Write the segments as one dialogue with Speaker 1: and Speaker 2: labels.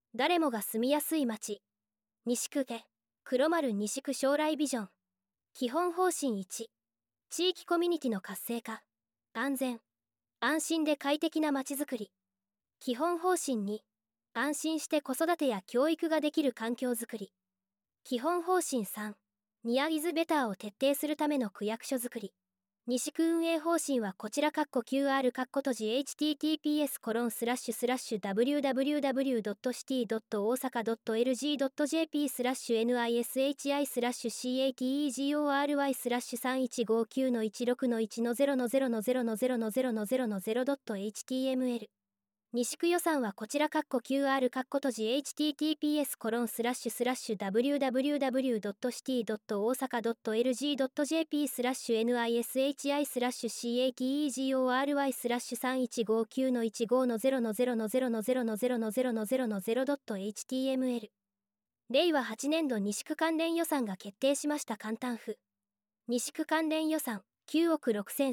Speaker 1: 誰もが住みやすい街。西区家、黒丸西区将来ビジョン。基本方針1。地域コミュニティの活性化。安全、安心で快適な街づくり。基本方針2。安心して子育てや教育ができる環境づくり。基本方針3。ニアイズベターを徹底するための区役所づくり。西区運営方針はこちらQR閉じ https://www.city.osaka.lg.capislash/NISHI/category.category.0.0000000.0.html 西区予算はこちらQR閉じ https://www.city.osaka.lg.capislash/NISHI/category.category.0.0000000.0.00000.0.0.html 令和8年度西区関連予算が決定しました。簡単付。西区関連予算9億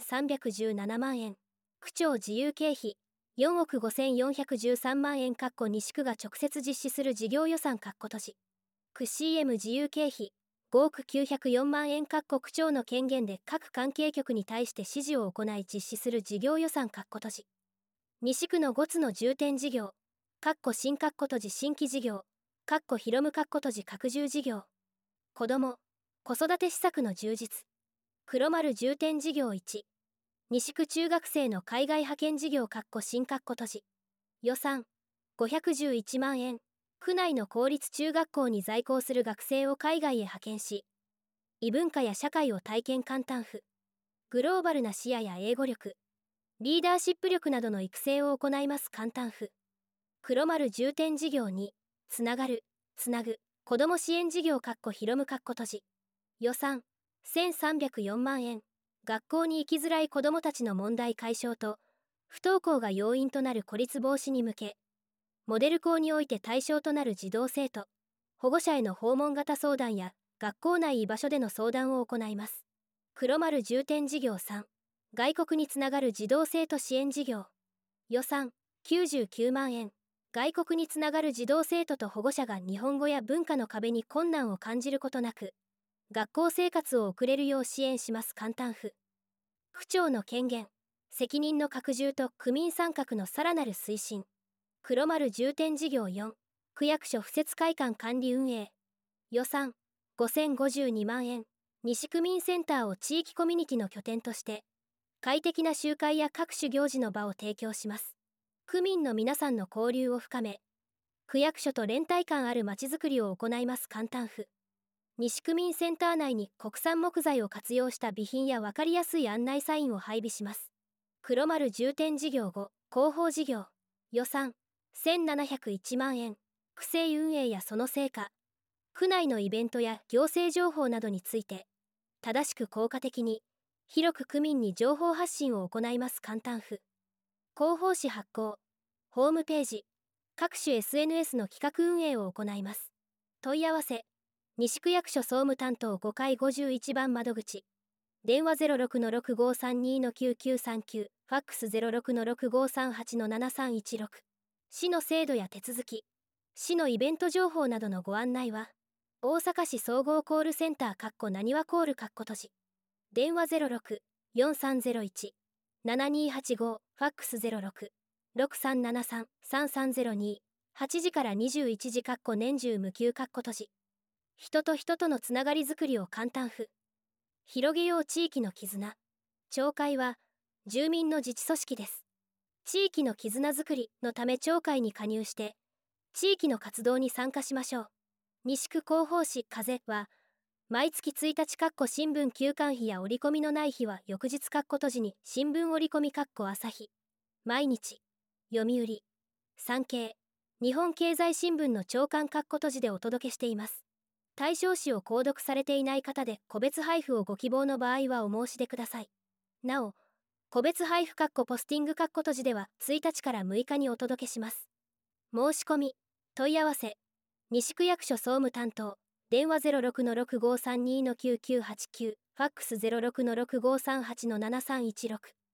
Speaker 1: 6317万円。区長自由経費4億5413万円西区が直接実施する事業予算閉じ。区 CM 自由経費5億904万円区長の権限で各関係局に対して指示を行い実施する事業予算閉じ。西区の5つの重点事業新閉じ新規事業広む閉じ拡充事業。子ども子育て施策の充実。黒丸重点事業1。西区中学生の海外派遣事業新閉じ。予算511万円。区内の公立中学校に在校する学生を海外へ派遣し、異文化や社会を体験。簡単付。グローバルな視野や英語力、リーダーシップ力などの育成を行います。簡単付。黒丸重点事業2。つながる、つなぐ、子ども支援事業広む閉じ。予算1304万円。学校に行きづらい子どもたちの問題解消と、不登校が要因となる孤立防止に向け、モデル校において対象となる児童生徒、保護者への訪問型相談や学校内居場所での相談を行います。黒丸重点事業3。外国につながる児童生徒支援事業。予算99万円。外国につながる児童生徒と保護者が日本語や文化の壁に困難を感じることなく、学校生活を送れるよう支援します。簡単付。区長の権限、責任の拡充と区民参画のさらなる推進。黒丸重点事業4。区役所敷設会館管理運営。予算5052万円。西区民センターを地域コミュニティの拠点として、快適な集会や各種行事の場を提供します。区民の皆さんの交流を深め、区役所と連帯感あるまちづくりを行います。簡単付。西区民センター内に国産木材を活用した備品や分かりやすい案内サインを配備します。黒丸重点事業5。広報事業。予算1701万円。区政運営やその成果、区内のイベントや行政情報などについて、正しく効果的に、広く区民に情報発信を行います。簡単付。広報誌発行、ホームページ、各種 SNS の企画運営を行います。問い合わせ、西区役所総務担当5階51番窓口。電話 06-6532-9939、ファックス 06-6538-7316。市の制度や手続き、市のイベント情報などのご案内は、大阪市総合コールセンターなにわコール閉じ。電話 06-4301-7285、ファックス 06-6373-3302。8時から21時年中無休閉じ。人と人とのつながりづくりを簡単付。広げよう地域の絆。町会は、住民の自治組織です。地域の絆づくりのため町会に加入して、地域の活動に参加しましょう。西区広報誌風は、毎月1日新聞休刊費や折り込みのない日は翌日閉じに新聞折り込み朝日、毎日、読売、産経、日本経済新聞の朝刊閉じでお届けしています。対象紙を購読されていない方で個別配布をご希望の場合はお申し出ください。なお、個別配布ポスティング閉じでは1日から6日にお届けします。申し込み、問い合わせ、西区役所総務担当、電話 06-6532-9989、ファックス 06-6538-7316。